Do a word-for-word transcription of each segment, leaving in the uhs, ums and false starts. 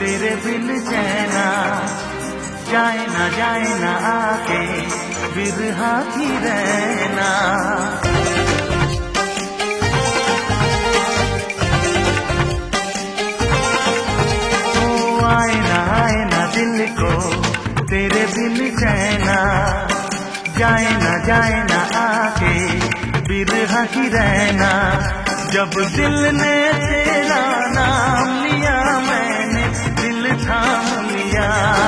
तेरे बिन चैना, जाए ना जाए ना आके बिरहा की रहना। ओ आए ना आए ना दिल को तेरे बिन चैना, जाए ना जाए ना आके बिरहा की रहना। जब दिल ने तेरा नाम लिया मैंने दिल थाम लिया,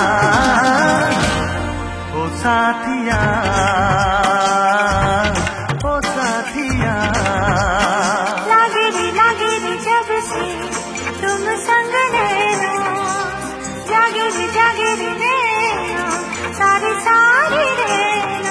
ओ साथिया ओ साथिया। लागे रे लागे रे जब से तुम संग रहना, जागे रे जागे रे रहना, सारी सारी रहना।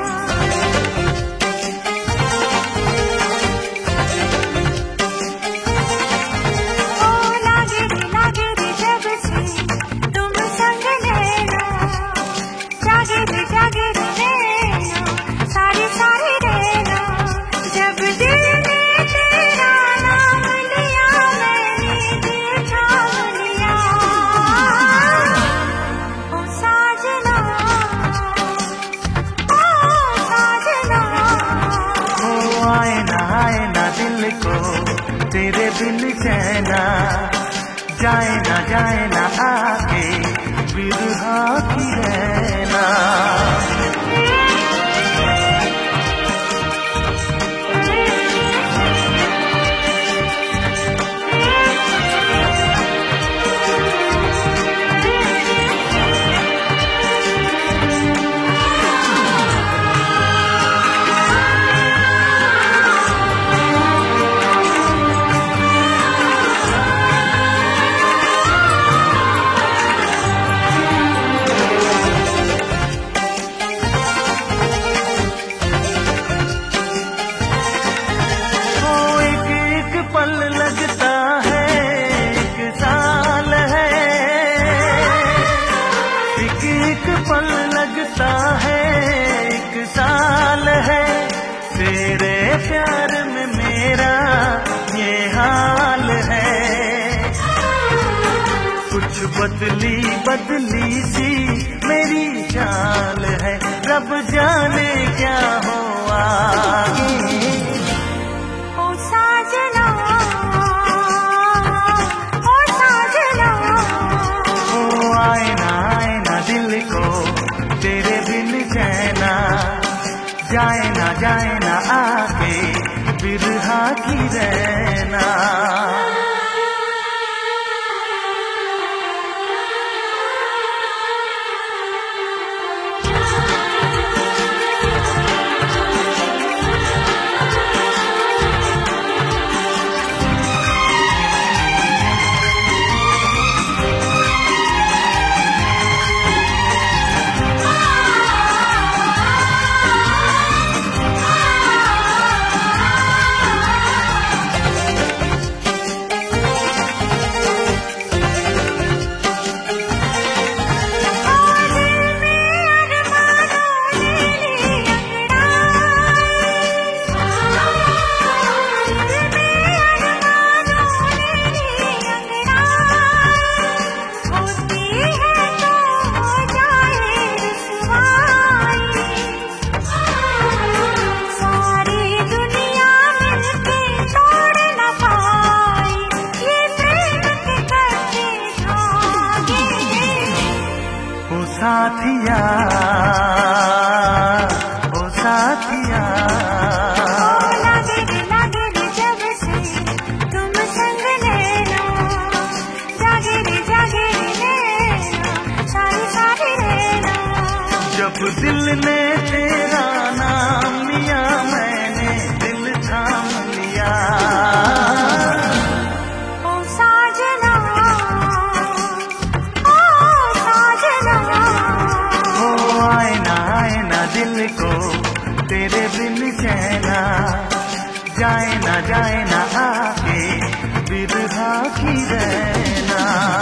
तेरे बिन चैना, जाए ना जाए ना आके बिरहा की रहना। प्यार में मेरा ये हाल है, कुछ बदली बदली सी मेरी चाल है। रब जाने क्या हो आगे, ओ साजना ओ साजना। ओ आए ना आए ना दिल को तेरे बिन चैना, जाए ना जाए ना आके बिरहा की रहना। साथिया ओ साथिया, लागे रे लागे रे जब से तुम संग रहना, जागे रे जागे रे रहना, सारी सारी रहना। जब दिल ने तेरा नाम लिया मैंने दिल थाम लिया, ओ साजना ओ साजना। ओ आए ना आए ना दिल को तेरे बिन चैना, जाए ना जाए ना आके बिरहा की रहना।